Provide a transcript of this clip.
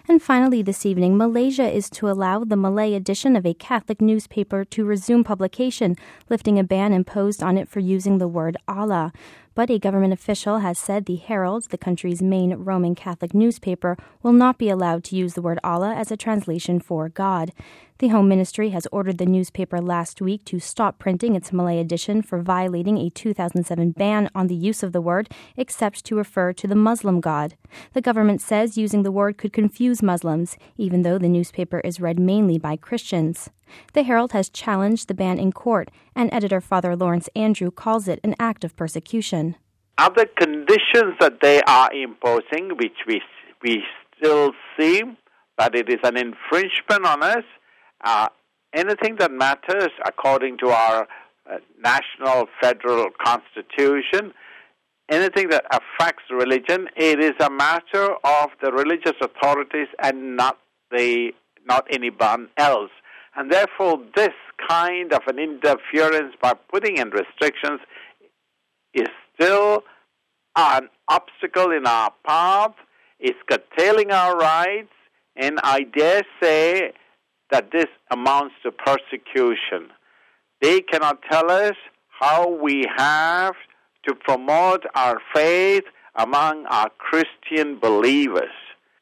And finally this evening, Malaysia is to allow the Malay edition of a Catholic newspaper to resume publication, lifting a ban imposed on it for using the word Allah. But a government official has said the Herald, the country's main Roman Catholic newspaper, will not be allowed to use the word Allah as a translation for God. The Home Ministry has ordered the newspaper last week to stop printing its Malay edition for violating a 2007 ban on the use of the word, except to refer to the Muslim God. The government says using the word could confuse Muslims, even though the newspaper is read mainly by Christians. The Herald has challenged the ban in court, and editor Father Lawrence Andrew calls it an act of persecution. Other conditions that they are imposing, which we still see that it is an infringement on us, anything that matters according to our national federal constitution, anything that affects religion, it is a matter of the religious authorities and not anyone else. And therefore, this kind of an interference by putting in restrictions is still an obstacle in our path, is curtailing our rights, and I dare say that this amounts to persecution. They cannot tell us how we have to promote our faith among our Christian believers.